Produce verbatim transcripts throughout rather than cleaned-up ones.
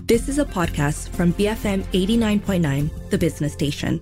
This is a podcast from B F M eighty-nine point nine, the business station.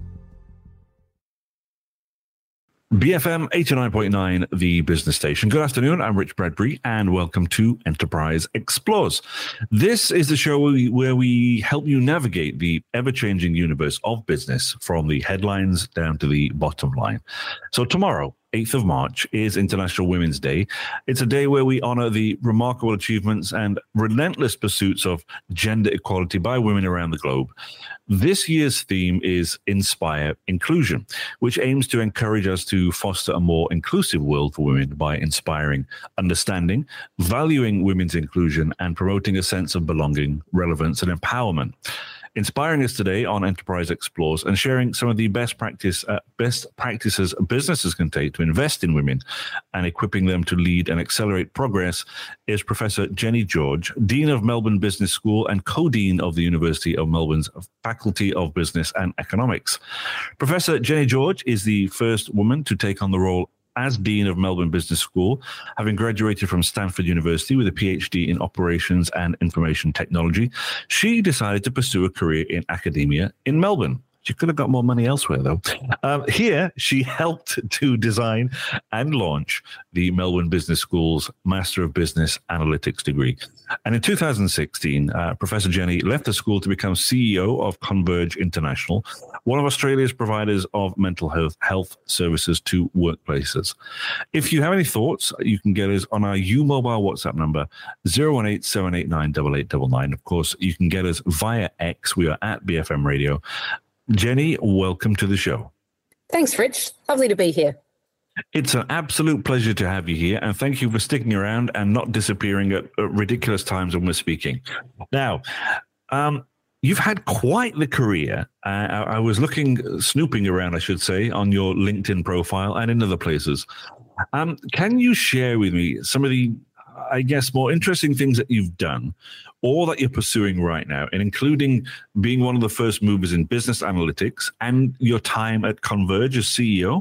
B F M eighty-nine point nine, the business station. Good afternoon. I'm Rich Bradbury, and welcome to Enterprise Explores. This is the show where we, where we help you navigate the ever-changing universe of business from the headlines down to the bottom line. So tomorrow, eighth of March, is International Women's Day. It's a day where we honor the remarkable achievements and relentless pursuits of gender equality by women around the globe. This year's theme is Inspire Inclusion, which aims to encourage us to foster a more inclusive world for women by inspiring understanding, valuing women's inclusion, and promoting a sense of belonging, relevance, and empowerment. Inspiring us today on Enterprise Explores and sharing some of the best practice, uh, best practices businesses can take to invest in women and equipping them to lead and accelerate progress is Professor Jenny George, Dean of Melbourne Business School and Co-Dean of the University of Melbourne's Faculty of Business and Economics. Professor Jenny George is the first woman to take on the role as Dean of Melbourne Business School, having graduated from Stanford University with a P H D in Operations and Information Technology. She decided to pursue a career in academia in Melbourne. She could have got more money elsewhere, though. Um, here, she helped to design and launch the Melbourne Business School's Master of Business Analytics degree. And in two thousand sixteen, uh, Professor Jenny left the school to become C E O of Converge International, one of Australia's providers of mental health, health services to workplaces. If you have any thoughts, you can get us on our U-Mobile WhatsApp number, zero one eight, seven eight nine, eight eight nine nine. Of course, you can get us via X. We are at B F M Radio. Jenny, welcome to the show. Thanks, Rich. Lovely to be here. It's an absolute pleasure to have you here, and thank you for sticking around and not disappearing at, at ridiculous times when we're speaking. Now, um, you've had quite the career. Uh, I, I was looking, snooping around, I should say, on your LinkedIn profile and in other places. Um, can you share with me some of the, I guess, more interesting things that you've done or that you're pursuing right now, and including being one of the first movers in business analytics and your time at Converge as C E O?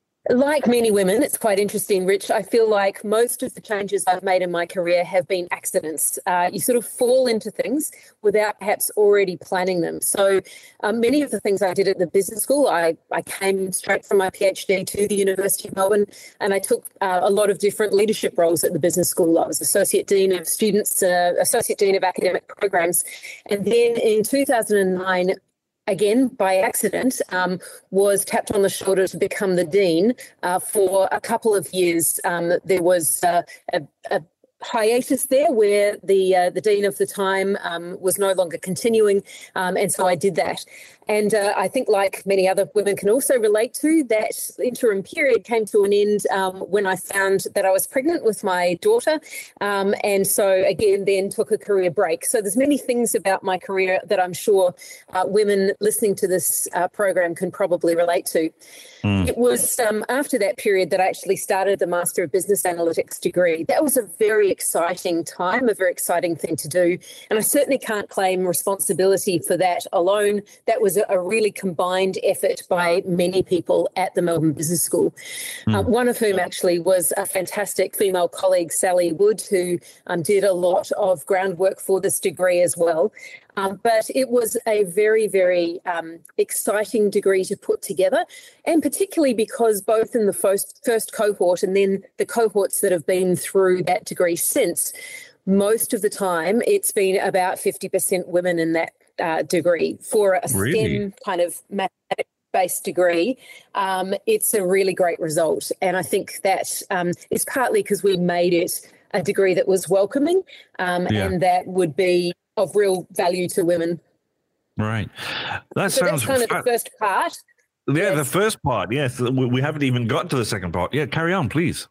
Like many women, it's quite interesting, Rich. I feel like most of the changes I've made in my career have been accidents. Uh, you sort of fall into things without perhaps already planning them. So um, many of the things I did at the business school, I, I came straight from my P H D to the University of Melbourne, and I took uh, a lot of different leadership roles at the business school. I was Associate Dean of Students, uh, Associate Dean of Academic Programs. And then in two thousand nine, again, by accident, um, was tapped on the shoulder to become the dean uh, for a couple of years. Um, there was uh, a, a hiatus there where the uh, the dean of the time um, was no longer continuing, um, and so I did that. And uh, I think, like many other women can also relate to, that interim period came to an end um, when I found that I was pregnant with my daughter. Um, and so, again, then took a career break. So there's many things about my career that I'm sure uh, women listening to this uh, program can probably relate to. Mm. It was um, after that period that I actually started the Master of Business Analytics degree. That was a very exciting time, a very exciting thing to do. And I certainly can't claim responsibility for that alone. That was a really combined effort by many people at the Melbourne Business School, mm. uh, one of whom actually was a fantastic female colleague, Sally Wood, who um, did a lot of groundwork for this degree as well. Um, but it was a very, very um, exciting degree to put together, and particularly because both in the first, first cohort and then the cohorts that have been through that degree since, most of the time it's been about fifty percent women in that uh, degree. For a Really? STEM kind of mathematics-based degree, um, it's a really great result. And I think that um, is partly because we made it a degree that was welcoming um, yeah. and that would be of real value to women. Right. That so sounds that's kind of the first part. Yeah, yes. the first part, yes. We, we haven't even got to the second part. Yeah, carry on, please.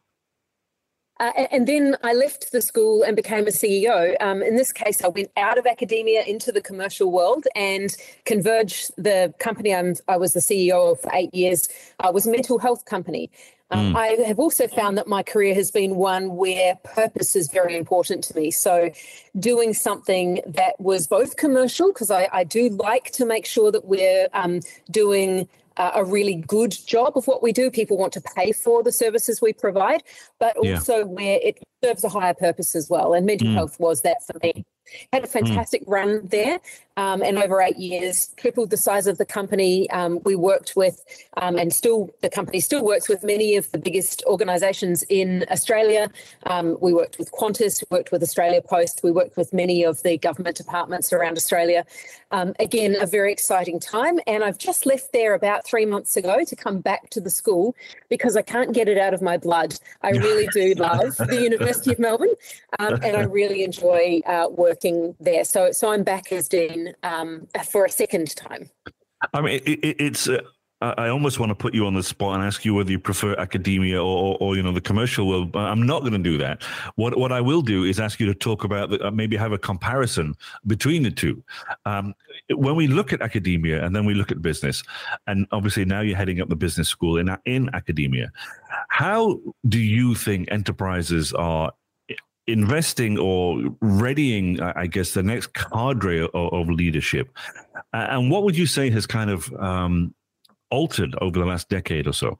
Uh, and then I left the school and became a C E O. Um, in this case, I went out of academia into the commercial world, and Converge, the company I'm, I was the C E O of for eight years, uh, was a mental health company. Um, mm. I have also found that my career has been one where purpose is very important to me. So doing something that was both commercial, because I, I do like to make sure that we're um, doing uh, a really good job of what we do. People want to pay for the services we provide, but also yeah. where it serves a higher purpose as well. And mental mm. health was that for me. Had a fantastic mm. run there, um, and over eight years, tripled the size of the company. Um, we worked with, um, and still, the company still works with many of the biggest organisations in Australia. Um, we worked with Qantas, we worked with Australia Post, we worked with many of the government departments around Australia. Um, again, a very exciting time, and I've just left there about three months ago to come back to the school because I can't get it out of my blood. I really do love the University of Melbourne, um, and I really enjoy uh, working there. So, so I'm back as Dean um, for a second time. I mean, it, it, it's. Uh, I almost want to put you on the spot and ask you whether you prefer academia or, or, or you know, the commercial world. But I'm not going to do that. What what I will do is ask you to talk about the, uh, maybe have a comparison between the two. Um, when we look at academia and then we look at business, and obviously now you're heading up the business school in in academia, how do you think enterprises are investing or readying, I guess, the next cadre of, of leadership? And what would you say has kind of um, altered over the last decade or so?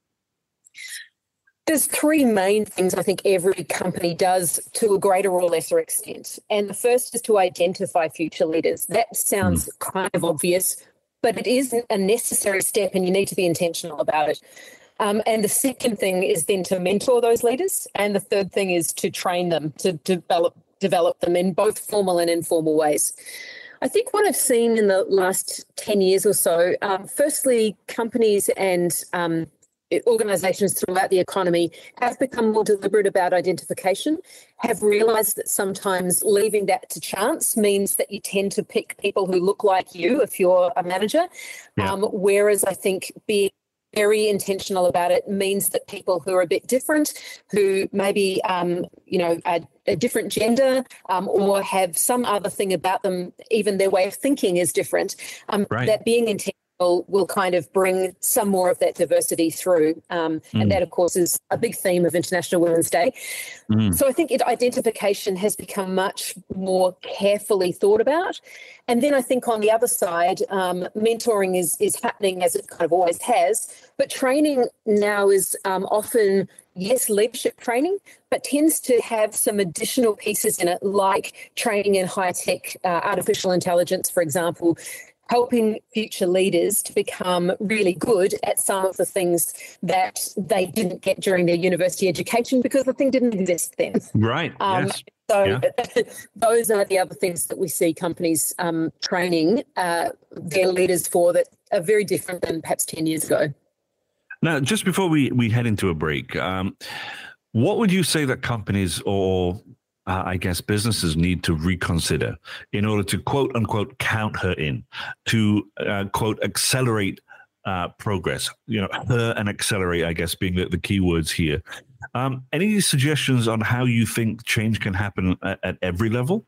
There's three main things I think every company does to a greater or lesser extent. And the first is to identify future leaders. That sounds mm. kind of obvious, but it is a necessary step and you need to be intentional about it. Um, and the second thing is then to mentor those leaders. And the third thing is to train them, to develop develop them in both formal and informal ways. I think what I've seen in the last ten years or so, um, firstly, companies and um, organisations throughout the economy have become more deliberate about identification, have realised that sometimes leaving that to chance means that you tend to pick people who look like you if you're a manager, yeah. um, whereas I think being very intentional about it means that people who are a bit different, who maybe, um, you know, are a different gender um, or have some other thing about them, even their way of thinking is different, um, right. that being intentional will kind of bring some more of that diversity through. Um, mm. And that, of course, is a big theme of International Women's Day. Mm. So I think it, identification has become much more carefully thought about. And then I think on the other side, um, mentoring is, is happening as it kind of always has, but training now is um, often, yes, leadership training, but tends to have some additional pieces in it, like training in high-tech uh, artificial intelligence, for example, helping future leaders to become really good at some of the things that they didn't get during their university education because the thing didn't exist then. Right, um, yes. So yeah. those are the other things that we see companies um, training uh, their leaders for that are very different than perhaps ten years ago. Now, just before we, we head into a break, um, what would you say that companies or Uh, I guess businesses need to reconsider in order to, quote unquote, count her in, to, uh, quote, accelerate uh, progress, you know, her and accelerate, I guess, being the, the key words here. Um, any suggestions on how you think change can happen at, at every level?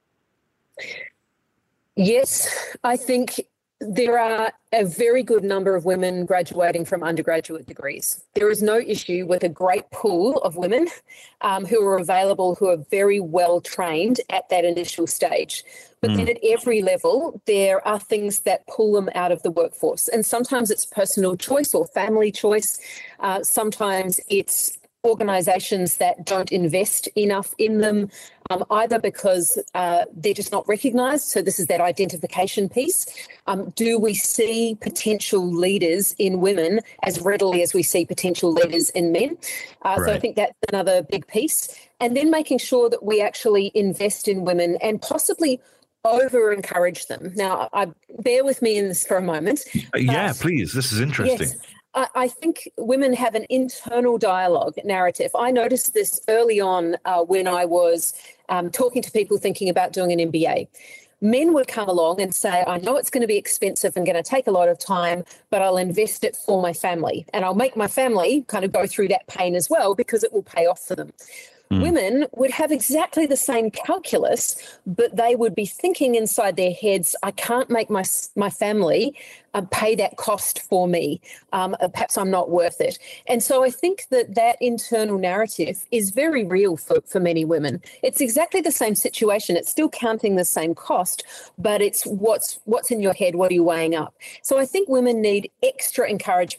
Yes, I think there are a very good number of women graduating from undergraduate degrees. There is no issue with a great pool of women um, who are available, who are very well trained at that initial stage. But mm. then at every level, there are things that pull them out of the workforce. And sometimes it's personal choice or family choice. Uh, sometimes it's organisations that don't invest enough in them, um, either because uh, they're just not recognised. So this is that identification piece. Um, do we see potential leaders in women as readily as we see potential leaders in men? Uh, right. So I think that's another big piece. And then making sure that we actually invest in women and possibly over-encourage them. Now, I, bear with me in this for a moment. Uh, yeah, please. This is interesting. Yes. I think women have an internal dialogue narrative. I noticed this early on uh, when I was um, talking to people thinking about doing an M B A. Men would come along and say, I know it's going to be expensive and going to take a lot of time, but I'll invest it for my family. And I'll make my family kind of go through that pain as well because it will pay off for them. Mm. Women would have exactly the same calculus, but they would be thinking inside their heads, I can't make my my family uh, pay that cost for me. Um, perhaps I'm not worth it. And so I think that that internal narrative is very real for, for many women. It's exactly the same situation. It's still counting the same cost, but it's what's what's in your head, what are you weighing up? So I think women need extra encouragement.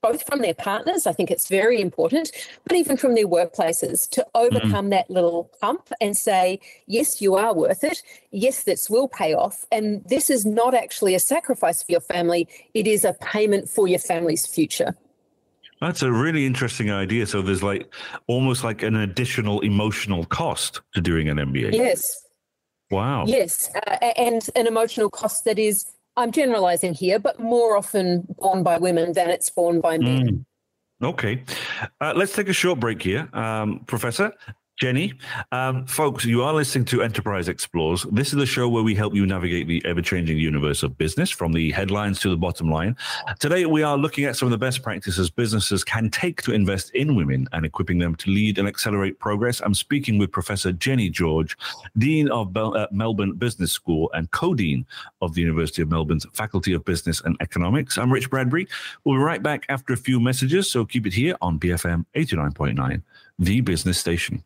both from their partners, I think it's very important, but even from their workplaces, to overcome mm. that little hump and say, yes, you are worth it. Yes, this will pay off. And this is not actually a sacrifice for your family. It is a payment for your family's future. That's a really interesting idea. So there's like almost like an additional emotional cost to doing an M B A. Yes. Wow. Yes. Uh, and an emotional cost that is, I'm generalizing here, but more often borne by women than it's borne by men. Mm. Okay. Uh, let's take a short break here. Um, Professor Jenny, um, folks, you are listening to Enterprise Explores. This is the show where we help you navigate the ever-changing universe of business, from the headlines to the bottom line. Today, we are looking at some of the best practices businesses can take to invest in women and equipping them to lead and accelerate progress. I'm speaking with Professor Jenny George, Dean of Bel- uh, Melbourne Business School and Co-Dean of the University of Melbourne's Faculty of Business and Economics. I'm Rich Bradbury. We'll be right back after a few messages, so keep it here on B F M eighty-nine point nine, the business station.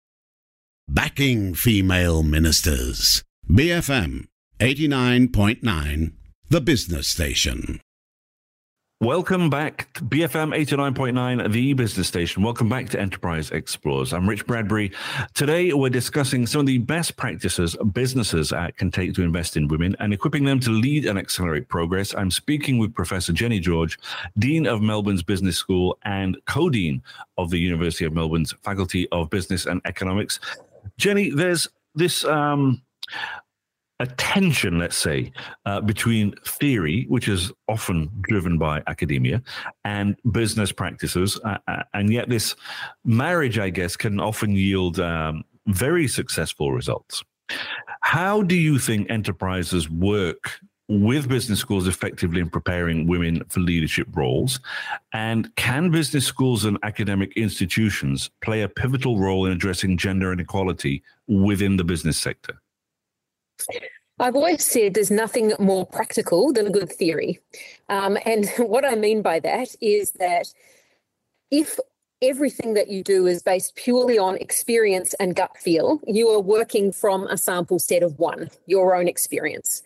Backing female ministers. B F M eighty-nine point nine, the business station. Welcome back to B F M eighty-nine point nine, the business station. Welcome back to Enterprise Explores. I'm Rich Bradbury. Today, we're discussing some of the best practices businesses uh, can take to invest in women and equipping them to lead and accelerate progress. I'm speaking with Professor Jenny George, Dean of Melbourne's Business School and Co-Dean of the University of Melbourne's Faculty of Business and Economics. Jenny, there's this um, a tension, let's say, uh, between theory, which is often driven by academia, and business practices. Uh, and yet this marriage, I guess, can often yield um, very successful results. How do you think enterprises work with business schools effectively in preparing women for leadership roles? And can business schools and academic institutions play a pivotal role in addressing gender inequality within the business sector? I've always said there's nothing more practical than a good theory. Um, and what I mean by that is that if everything that you do is based purely on experience and gut feel, you are working from a sample set of one, your own experience.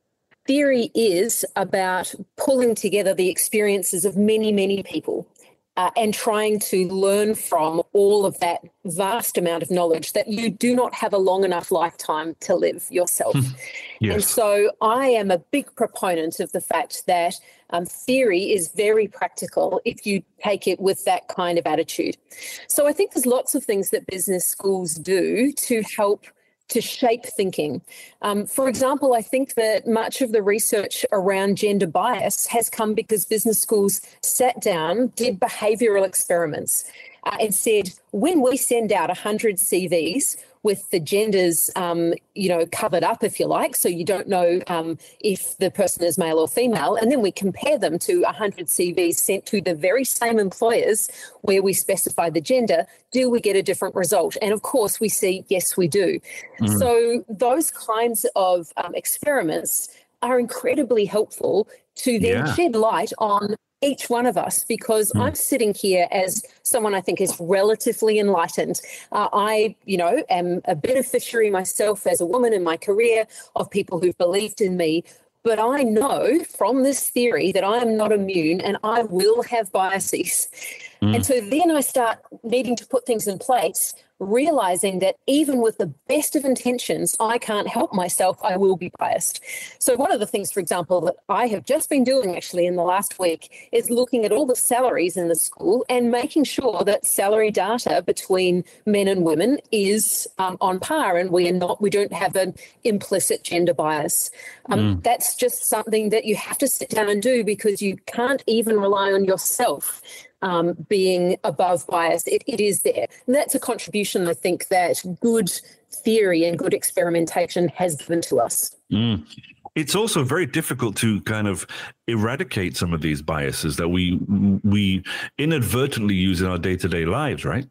Theory is about pulling together the experiences of many, many people uh, and trying to learn from all of that vast amount of knowledge that you do not have a long enough lifetime to live yourself. Yes. And so I am a big proponent of the fact that um, theory is very practical if you take it with that kind of attitude. So I think there's lots of things that business schools do to help to shape thinking. Um, for example, I think that much of the research around gender bias has come because business schools sat down, did behavioural experiments, uh, and said, when we send out one hundred C Vs with the genders, um, you know, covered up, if you like, so you don't know um, if the person is male or female, and then we compare them to one hundred C Vs sent to the very same employers where we specify the gender, do we get a different result? And of course, we see, yes, we do. Mm. So those kinds of um, experiments are incredibly helpful to then yeah. shed light on each one of us, because mm. I'm sitting here as someone I think is relatively enlightened. Uh, I, you know, am a beneficiary myself as a woman in my career of people who've believed in me. But I know from this theory that I am not immune and I will have biases. Mm. And so then I start needing to put things in place, realizing that even with the best of intentions, I can't help myself. I will be biased. So one of the things, for example, that I have just been doing actually in the last week is looking at all the salaries in the school and making sure that salary data between men and women is um, on par, and we are not, we don't have an implicit gender bias. Um, mm. That's just something that you have to sit down and do, because you can't even rely on yourself Um, being above bias. It, it is there. And that's a contribution, I think, that good theory and good experimentation has given to us. Mm. It's also very difficult to kind of eradicate some of these biases that we we inadvertently use in our day-to-day lives, right?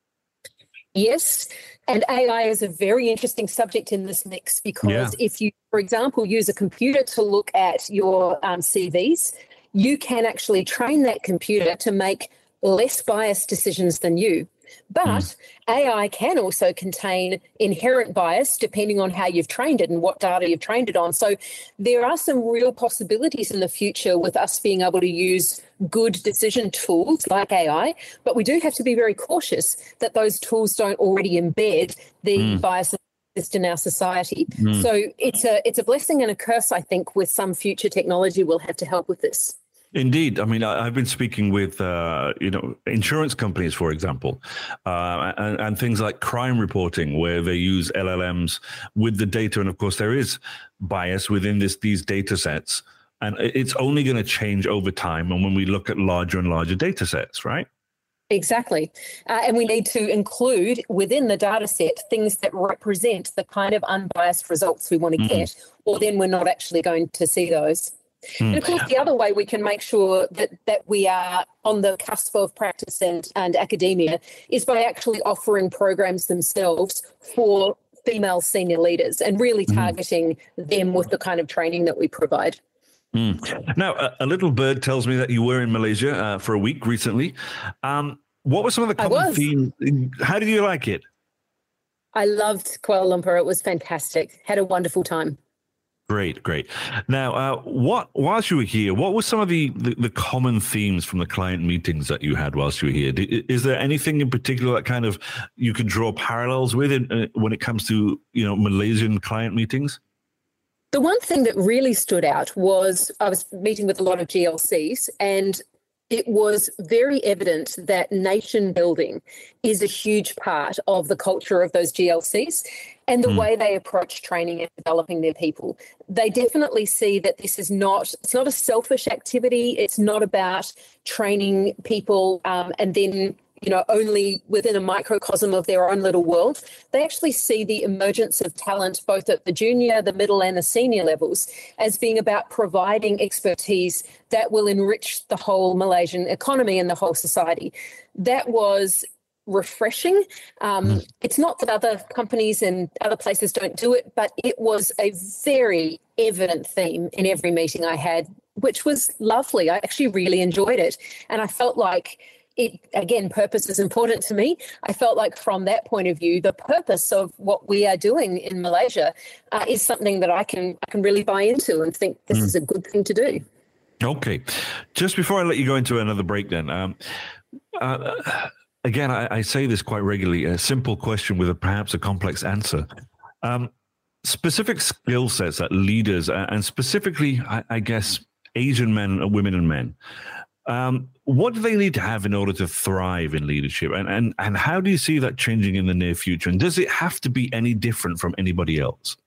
Yes. And A I is a very interesting subject in this mix, because yeah. if you, for example, use a computer to look at your um, C Vs, you can actually train that computer to make less biased decisions than you. But Mm. A I can also contain inherent bias depending on how you've trained it and what data you've trained it on. So there are some real possibilities in the future with us being able to use good decision tools like A I, but we do have to be very cautious that those tools don't already embed the Mm. bias that exists in our society. Mm. So it's a it's a blessing and a curse, I think, with some future technology we'll have to help with this. Indeed. I mean, I, I've been speaking with, uh, you know, insurance companies, for example, uh, and, and things like crime reporting, where they use L L Ms with the data. And of course, there is bias within this these data sets. And it- it's only going to change over time. And when we look at larger and larger data sets, right? Exactly. Uh, and we need to include within the data set things that represent the kind of unbiased results we want to Mhm. get, or then we're not actually going to see those. Mm. And of course, the other way we can make sure that, that we are on the cusp of practice and, and academia is by actually offering programs themselves for female senior leaders and really targeting them with the kind of training that we provide. Mm. Now, a, a little bird tells me that you were in Malaysia uh, for a week recently. Um, what were some of the I common was. themes? How did you like it? I loved Kuala Lumpur. It was fantastic. Had a wonderful time. Great, great. Now, uh, what whilst you were here, what were some of the, the, the common themes from the client meetings that you had whilst you were here? Did, is there anything in particular that kind of you could draw parallels with in, uh, when it comes to, you know, Malaysian client meetings? The one thing that really stood out was I was meeting with a lot of G L Cs, and it was very evident that nation building is a huge part of the culture of those G L Cs and the Mm. way they approach training and developing their people. They definitely see that this is not, it's not a selfish activity. It's not about training people um, and then, you know, only within a microcosm of their own little world. They actually see the emergence of talent, both at the junior, the middle and the senior levels, as being about providing expertise that will enrich the whole Malaysian economy and the whole society. That was refreshing. Um, it's not that other companies and other places don't do it, but it was a very evident theme in every meeting I had, which was lovely. I actually really enjoyed it. And I felt like it, again, purpose is important to me. I felt like from that point of view, the purpose of what we are doing in Malaysia uh, is something that I can I can really buy into and think this mm. is a good thing to do. Okay. Just before I let you go into another break then, um, uh, again, I, I say this quite regularly, a simple question with a, perhaps a complex answer. Um, specific skill sets that leaders, uh, and specifically, I, I guess, Asian men, women and men, um, what do they need to have in order to thrive in leadership? And, and, and how do you see that changing in the near future? And does it have to be any different from anybody else?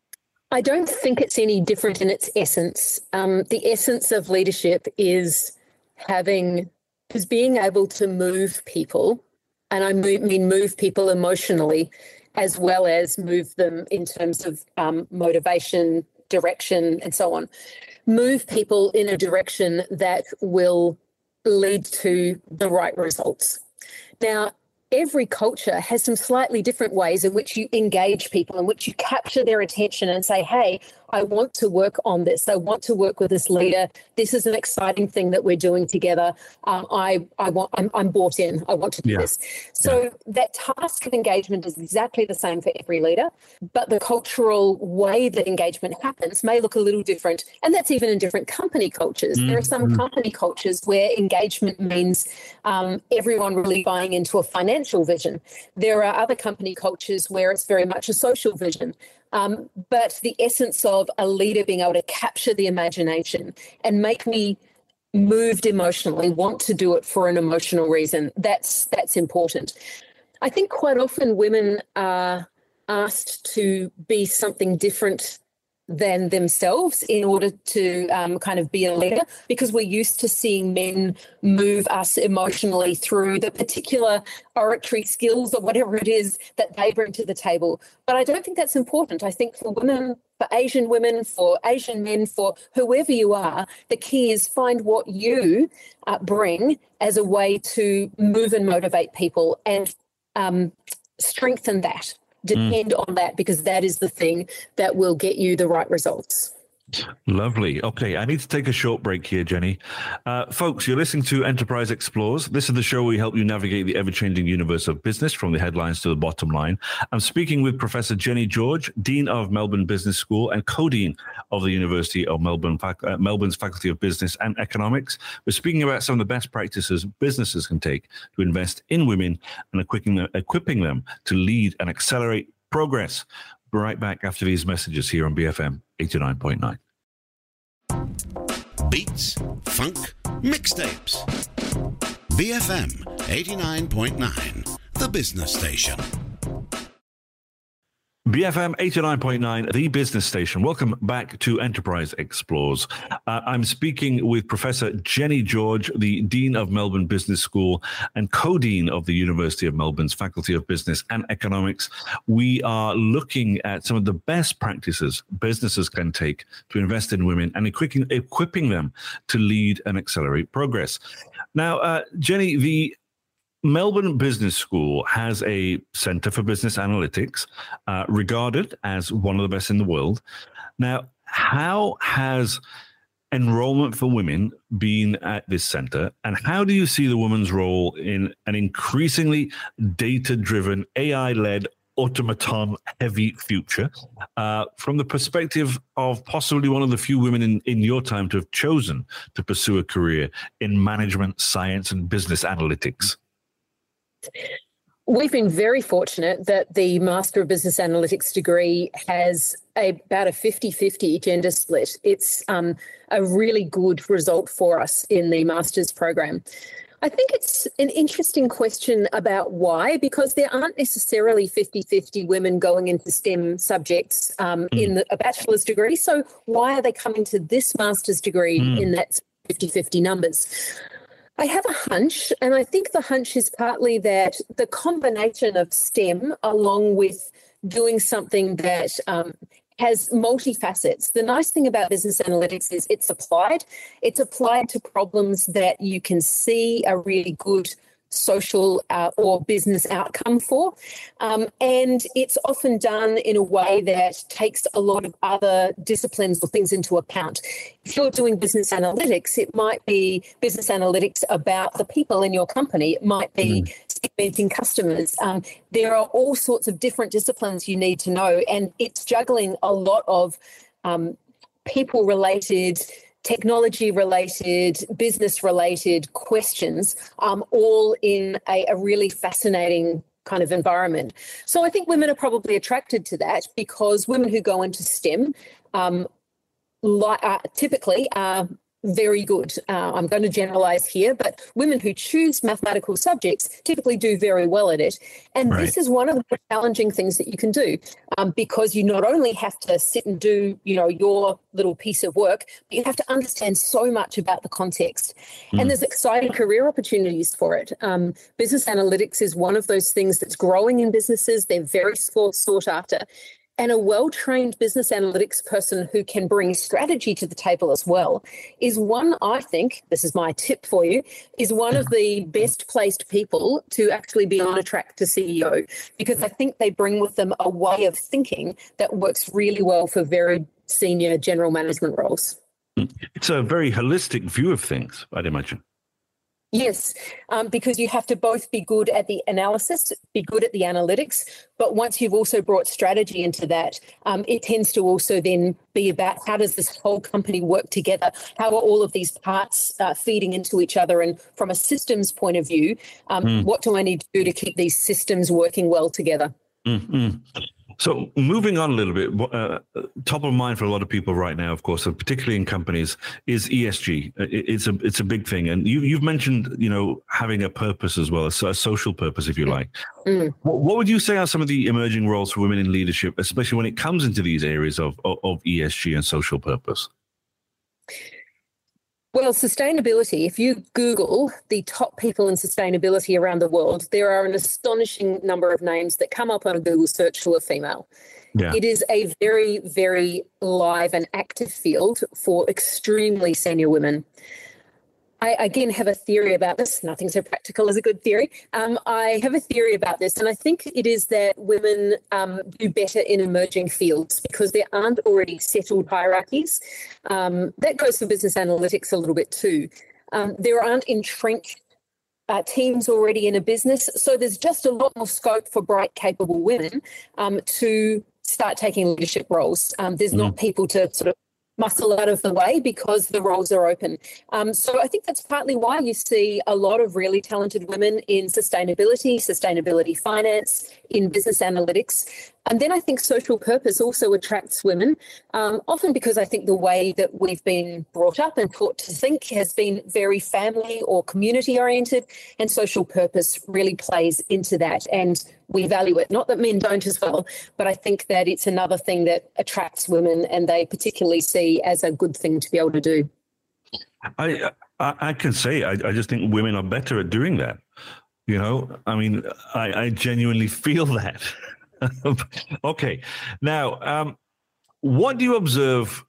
I don't think it's any different in its essence. Um, the essence of leadership is having, is being able to move people, and I mean move people emotionally, as well as move them in terms of um, motivation, direction, and so on. Move people in a direction that will lead to the right results. Now, every culture has some slightly different ways in which you engage people, in which you capture their attention and say, hey, I want to work on this. I want to work with this leader. This is an exciting thing that we're doing together. Um, I, I want, I'm, I'm bought in. I want to do yeah. this. So yeah. that task of engagement is exactly the same for every leader, but the cultural way that engagement happens may look a little different. And that's even in different company cultures. Mm-hmm. There are some company cultures where engagement means um, everyone really buying into a financial vision. There are other company cultures where it's very much a social vision. Um, but the essence of a leader being able to capture the imagination and make me moved emotionally, want to do it for an emotional reason, that's that's important. I think quite often women are asked to be something different than themselves in order to um, kind of be a leader, because we're used to seeing men move us emotionally through the particular oratory skills or whatever it is that they bring to the table. But I don't think that's important. I think for women, for Asian women, for Asian men, for whoever you are, the key is find what you uh, bring as a way to move and motivate people and um, strengthen that. Depend mm. on that, because that is the thing that will get you the right results. Lovely. Okay, I need to take a short break here, Jenny. Uh, folks, you're listening to Enterprise Explores. This is the show where we help you navigate the ever-changing universe of business from the headlines to the bottom line. I'm speaking with Professor Jenny George, Dean of Melbourne Business School and co-dean of the University of Melbourne, uh, Melbourne's Faculty of Business and Economics. We're speaking about some of the best practices businesses can take to invest in women and equipping them, equipping them to lead and accelerate progress. Right back after these messages here on B F M eighty-nine point nine. Beats, funk, mixtapes. B F M eighty-nine point nine, the business station. B F M eighty-nine point nine, the business station. Welcome back to Enterprise Explores. Uh, I'm speaking with Professor Jenny George, the Dean of Melbourne Business School and co-dean of the University of Melbourne's Faculty of Business and Economics. We are looking at some of the best practices businesses can take to invest in women and equipping, equipping them to lead and accelerate progress. Now, uh, Jenny, the Melbourne Business School has a Centre for Business Analytics, uh, regarded as one of the best in the world. Now, how has enrollment for women been at this centre, and how do you see the woman's role in an increasingly data-driven, A I-led, automaton-heavy future, uh, from the perspective of possibly one of the few women in, in your time to have chosen to pursue a career in management, science, and business analytics? We've been very fortunate that the Master of Business Analytics degree has a, about a fifty-fifty gender split. It's um, a really good result for us in the Master's program. I think it's an interesting question about why, because there aren't necessarily fifty-fifty women going into STEM subjects um, mm. in the, a bachelor's degree. So why are they coming to this Master's degree mm. in that fifty-fifty numbers? I have a hunch, and I think the hunch is partly that the combination of STEM along with doing something that um, has multifacets. The nice thing about business analytics is it's applied. It's applied to problems that you can see a really good social uh, or business outcome for. Um, and it's often done in a way that takes a lot of other disciplines or things into account. If you're doing business analytics, it might be business analytics about the people in your company. It might be mm. segmenting customers. Um, there are all sorts of different disciplines you need to know, and it's juggling a lot of um, people-related, technology-related, business-related questions, um, all in a, a really fascinating kind of environment. So I think women are probably attracted to that because women who go into STEM um, li- uh, typically are very good. Uh, I'm going to generalize here, but women who choose mathematical subjects typically do very well at it. And right. This is one of the challenging things that you can do um, because you not only have to sit and do, you know, your little piece of work, but you have to understand so much about the context. Mm. And there's exciting career opportunities for it. Um, business analytics is one of those things that's growing in businesses. They're very sought after. And a well-trained business analytics person who can bring strategy to the table as well is one, I think, this is my tip for you, is one of the best placed people to actually be on a track to C E O, because I think they bring with them a way of thinking that works really well for very senior general management roles. It's a very holistic view of things, I'd imagine. Yes, um, because you have to both be good at the analysis, be good at the analytics, but once you've also brought strategy into that, um, it tends to also then be about how does this whole company work together? How are all of these parts uh, feeding into each other? And from a systems point of view, um, mm. what do I need to do to keep these systems working well together? Mm-hmm. So moving on a little bit, uh, top of mind for a lot of people right now, of course, particularly in companies, is E S G. It's a it's a big thing, and you you've mentioned, you know, having a purpose as well, a social purpose, if you like. Mm. What, what would you say are some of the emerging roles for women in leadership, especially when it comes into these areas of of, of E S G and social purpose? Well, sustainability, if you Google the top people in sustainability around the world, there are an astonishing number of names that come up on a Google search who are female. Yeah. It is a very, very live and active field for extremely senior women. I, again, have a theory about this. Nothing so practical as a good theory. Um, I have a theory about this, and I think it is that women um, do better in emerging fields because there aren't already settled hierarchies. Um, that goes for business analytics a little bit too. Um, there aren't entrenched uh, teams already in a business, so there's just a lot more scope for bright, capable women um, to start taking leadership roles. Um, there's mm. not people to sort of muscle out of the way because the roles are open. Um, so I think that's partly why you see a lot of really talented women in sustainability, sustainability finance, in business analytics. And then I think social purpose also attracts women, um, often because I think the way that we've been brought up and taught to think has been very family or community oriented, and social purpose really plays into that. And we value it. Not that men don't as well, but I think that it's another thing that attracts women and they particularly see as a good thing to be able to do. I I, I can say I, I just think women are better at doing that. You know, I mean, I, I genuinely feel that. Okay. Now, um, what do you observe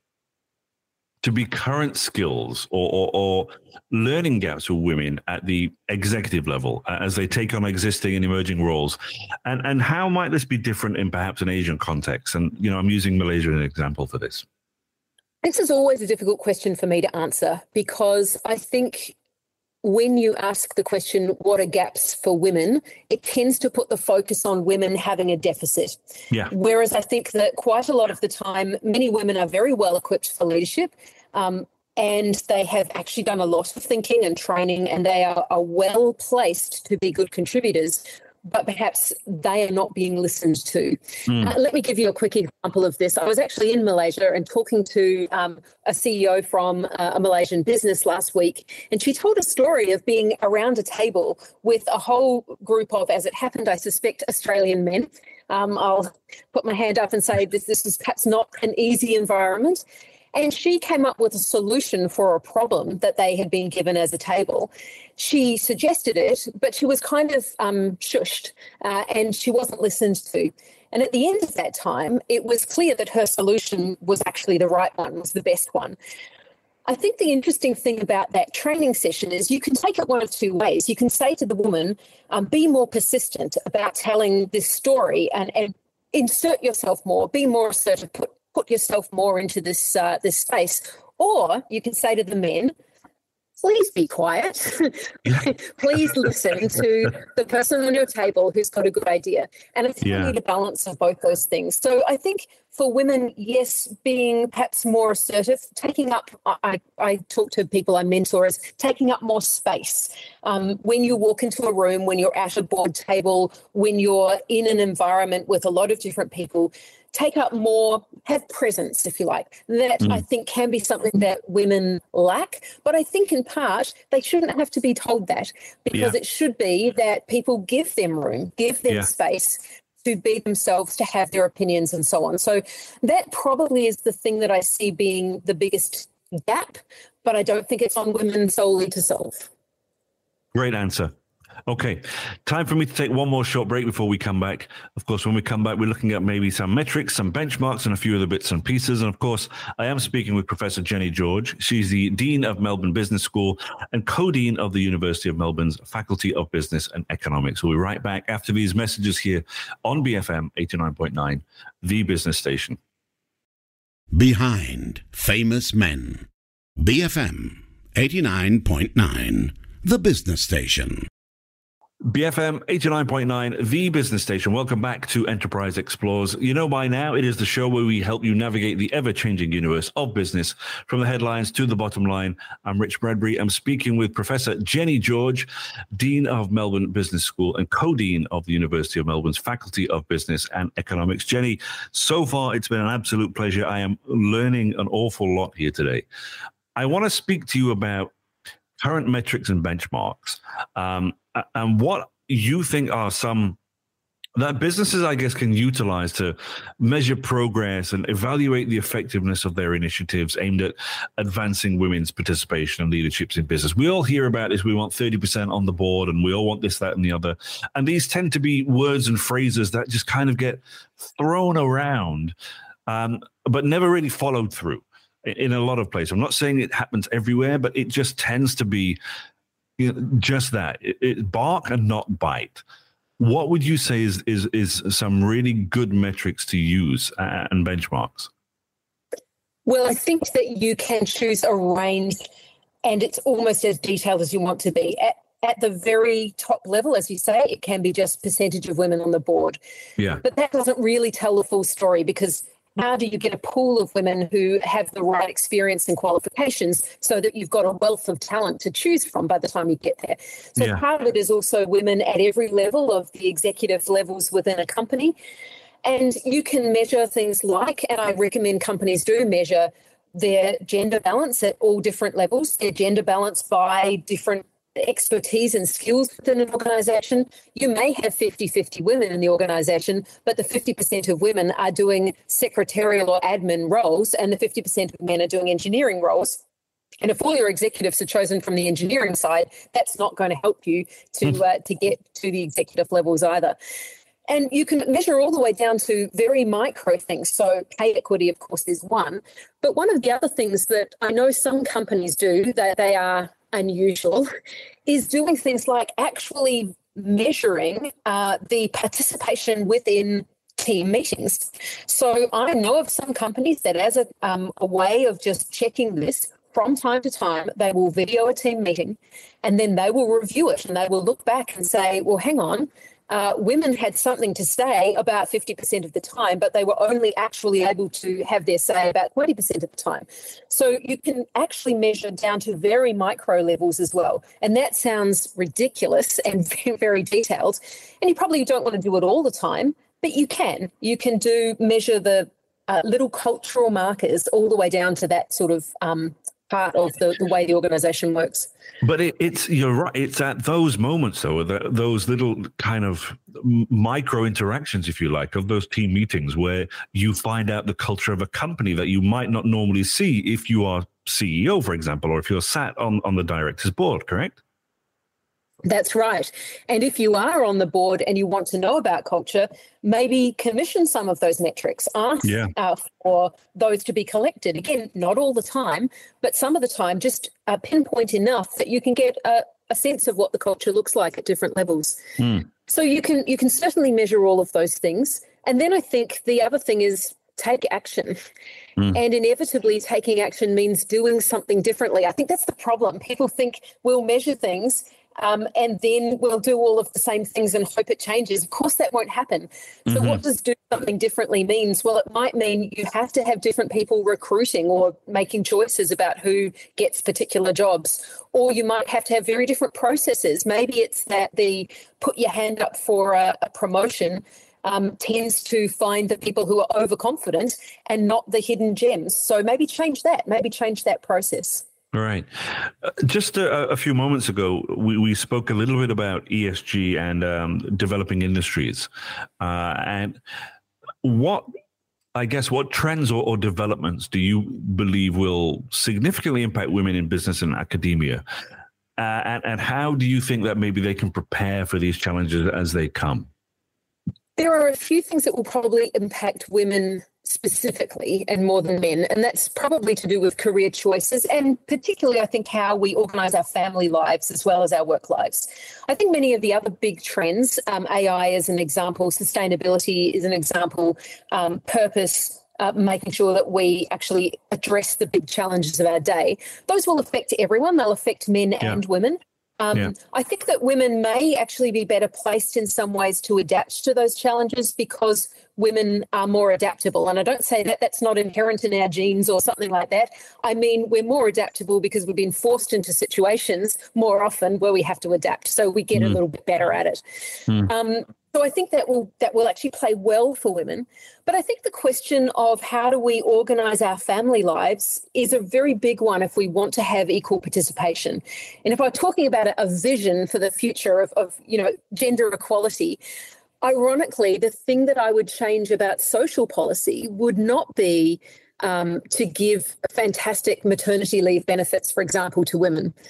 to be current skills or, or, or learning gaps for women at the executive level as they take on existing and emerging roles? And, and how might this be different in perhaps an Asian context? And, you know, I'm using Malaysia as an example for this. This is always a difficult question for me to answer because I think when you ask the question, what are gaps for women, it tends to put the focus on women having a deficit. Yeah. Whereas I think that quite a lot of the time, many women are very well equipped for leadership um, and they have actually done a lot of thinking and training and they are, are well placed to be good contributors, but perhaps they are not being listened to. Mm. Uh, let me give you a quick example of this. I was actually in Malaysia and talking to um, a C E O from uh, a Malaysian business last week, and she told a story of being around a table with a whole group of, as it happened, I suspect, Australian men. Um, I'll put my hand up and say this, this is perhaps not an easy environment. And she came up with a solution for a problem that they had been given as a table. She suggested it, but she was kind of um, shushed uh, and she wasn't listened to. And at the end of that time, it was clear that her solution was actually the right one, was the best one. I think the interesting thing about that training session is you can take it one of two ways. You can say to the woman, um, be more persistent about telling this story and, and insert yourself more, be more assertive, put put yourself more into this uh, this space. Or you can say to the men, please be quiet. Please listen to the person on your table who's got a good idea. And I think yeah. we need a balance of both those things. So I think for women, yes, being perhaps more assertive, taking up, I, I talk to people I mentor as taking up more space. Um, when you walk into a room, when you're at a board table, when you're in an environment with a lot of different people, take up more, have presence, if you like. That, mm. I think, can be something that women lack. But I think, in part, they shouldn't have to be told that because yeah. it should be that people give them room, give them yeah. space to be themselves, to have their opinions and so on. So that probably is the thing that I see being the biggest gap, but I don't think it's on women solely to solve. Great answer. Okay, time for me to take one more short break before we come back. Of course, when we come back, we're looking at maybe some metrics, some benchmarks, and a few other bits and pieces. And of course, I am speaking with Professor Jenny George. She's the Dean of Melbourne Business School and Co-Dean of the University of Melbourne's Faculty of Business and Economics. We'll be right back after these messages here on B F M eighty-nine point nine, the business station. Behind Famous Men. B F M eighty-nine point nine, the business station. B F M eighty-nine point nine, the business station. Welcome back to Enterprise Explores. You know by now, it is the show where we help you navigate the ever-changing universe of business from the headlines to the bottom line. I'm Rich Bradbury. I'm speaking with Professor Jenny George, Dean of Melbourne Business School and Co-Dean of the University of Melbourne's Faculty of Business and Economics. Jenny, so far it's been an absolute pleasure. I am learning an awful lot here today. I want to speak to you about current metrics and benchmarks, um, and what you think are some that businesses, I guess, can utilize to measure progress and evaluate the effectiveness of their initiatives aimed at advancing women's participation and leaderships in business. We all hear about this. We want thirty percent on the board and we all want this, that, and the other. And these tend to be words and phrases that just kind of get thrown around, um, but never really followed through. in a lot of places. I'm not saying it happens everywhere, but it just tends to be, you know, just that. It, it bark and not bite. What would you say is is is some really good metrics to use and benchmarks? Well, I think that you can choose a range, and it's almost as detailed as you want to be. At, at the very top level, as you say, it can be just percentage of women on the board. Yeah. But that doesn't really tell the full story, because how do you get a pool of women who have the right experience and qualifications so that you've got a wealth of talent to choose from by the time you get there? So yeah. part of it is also women at every level of the executive levels within a company. And you can measure things like, and I recommend companies do measure their gender balance at all different levels, their gender balance by different expertise and skills within an organisation. You may have fifty-fifty women in the organisation, but the fifty percent of women are doing secretarial or admin roles, and the fifty percent of men are doing engineering roles. And if all your executives are chosen from the engineering side, that's not going to help you to uh, to get to the executive levels either. And you can measure all the way down to very micro things. So pay equity, of course, is one. But one of the other things that I know some companies do, that they are unusual, is doing things like actually measuring uh, the participation within team meetings. So I know of some companies that, as a, um, a way of just checking this, from time to time, they will video a team meeting, and then they will review it, and they will look back and say, well, hang on, Uh, women had something to say about fifty percent of the time, but they were only actually able to have their say about twenty percent of the time. So you can actually measure down to very micro levels as well. And that sounds ridiculous and very detailed. And you probably don't want to do it all the time, but you can. You can do measure the uh, little cultural markers all the way down to that sort of um, part of the, the way the organisation works. But it, it's you're right. It's at those moments, though, the, those little kind of micro interactions, if you like, of those team meetings where you find out the culture of a company that you might not normally see if you are C E O, for example, or if you're sat on, on the director's board, correct? That's right. And if you are on the board and you want to know about culture, maybe commission some of those metrics. Ask yeah. uh, for those to be collected. Again, not all the time, but some of the time, just uh, pinpoint enough that you can get a, a sense of what the culture looks like at different levels. Mm. So you can you can certainly measure all of those things. And then I think the other thing is take action. Mm. And inevitably taking action means doing something differently. I think that's the problem. People think we'll measure things Um, and then we'll do all of the same things and hope it changes. Of course, that won't happen. So mm-hmm. what does do something differently means? Well, it might mean you have to have different people recruiting or making choices about who gets particular jobs. Or you might have to have very different processes. Maybe it's that the put your hand up for a, a promotion um, tends to find the people who are overconfident and not the hidden gems. So maybe change that. Maybe change that process. All right. Uh, just a, a few moments ago, we, we spoke a little bit about E S G and um, developing industries. Uh, and what, I guess, what trends or, or developments do you believe will significantly impact women in business and academia? Uh, and, and how do you think that maybe they can prepare for these challenges as they come? There are a few things that will probably impact women specifically and more than men, and that's probably to do with career choices and particularly, I think, how we organise our family lives as well as our work lives. I think many of the other big trends, um, A I is an example, sustainability is an example, um, purpose, uh, making sure that we actually address the big challenges of our day, those will affect everyone. They'll affect men yeah. and women. Um, yeah. I think that women may actually be better placed in some ways to adapt to those challenges because women are more adaptable. And I don't say that that's not inherent in our genes or something like that. I mean, we're more adaptable because we've been forced into situations more often where we have to adapt. So we get mm. a little bit better at it. Mm. Um, so I think that will that will actually play well for women. But I think the question of how do we organise our family lives is a very big one if we want to have equal participation. And if I'm talking about a, a vision for the future of, of, you know, gender equality, ironically, the thing that I would change about social policy would not be um, to give fantastic maternity leave benefits, for example, to women.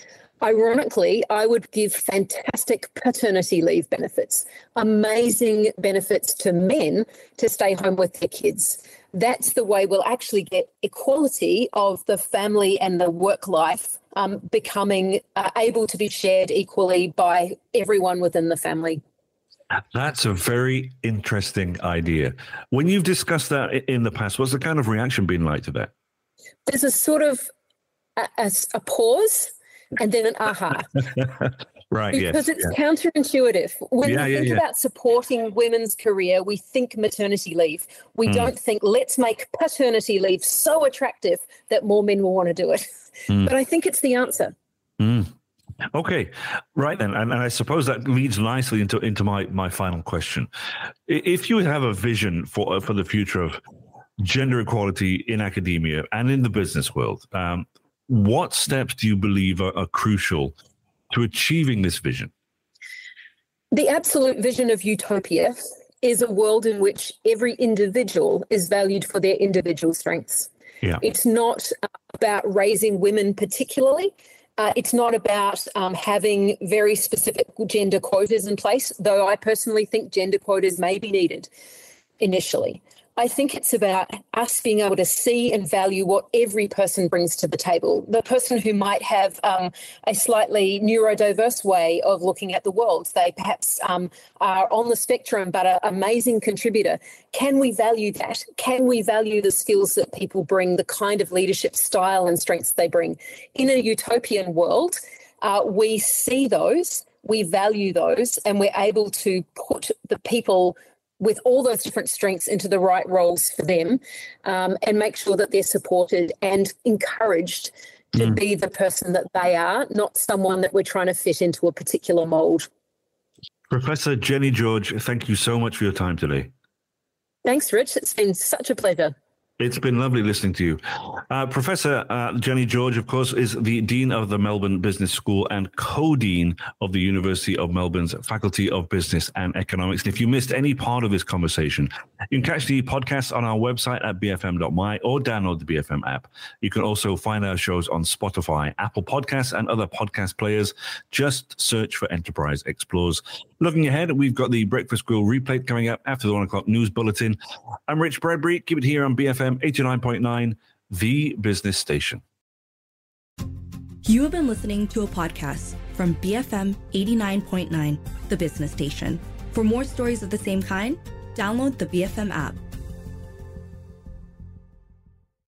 Ironically, I would give fantastic paternity leave benefits, amazing benefits to men to stay home with their kids. That's the way we'll actually get equality of the family and the work life um, becoming uh, able to be shared equally by everyone within the family. That's a very interesting idea. When you've discussed that in the past, what's the kind of reaction been like to that? There's a sort of a, a, a pause and then an aha. Right, because yes, it's yeah. counterintuitive. When yeah, we yeah, think yeah. about supporting women's career, we think maternity leave. We Mm. don't think let's make paternity leave so attractive that more men will want to do it. Mm. But I think it's the answer. Mm. Okay, right then, and, and I suppose that leads nicely into into my my final question. If you have a vision for for the future of gender equality in academia and in the business world, um, what steps do you believe are, are crucial to achieving this vision? The absolute vision of utopia is a world in which every individual is valued for their individual strengths. Yeah. It's not about raising women particularly. Uh, it's not about um, having very specific gender quotas in place, though I personally think gender quotas may be needed initially. I think it's about us being able to see and value what every person brings to the table. The person who might have um, a slightly neurodiverse way of looking at the world, they perhaps um, are on the spectrum but an amazing contributor. Can we value that? Can we value the skills that people bring, the kind of leadership style and strengths they bring? In a utopian world, uh, we see those, we value those, and we're able to put the people with all those different strengths into the right roles for them, um, and make sure that they're supported and encouraged to mm. be the person that they are, not someone that we're trying to fit into a particular mould. Professor Jenny George, thank you so much for your time today. Thanks, Rich. It's been such a pleasure. It's been lovely listening to you. Uh, Professor uh, Jenny George, of course, is the Dean of the Melbourne Business School and co-dean of the University of Melbourne's Faculty of Business and Economics. And if you missed any part of this conversation, you can catch the podcast on our website at b f m dot m y or download the B F M app. You can also find our shows on Spotify, Apple Podcasts, and other podcast players. Just search for Enterprise Explores. Looking ahead, we've got the Breakfast Grill replay coming up after the one o'clock news bulletin. I'm Rich Bradbury. Keep it here on B F M eighty-nine point nine, the business station. You have been listening to a podcast from B F M eighty-nine point nine, the business station. For more stories of the same kind, download the B F M app.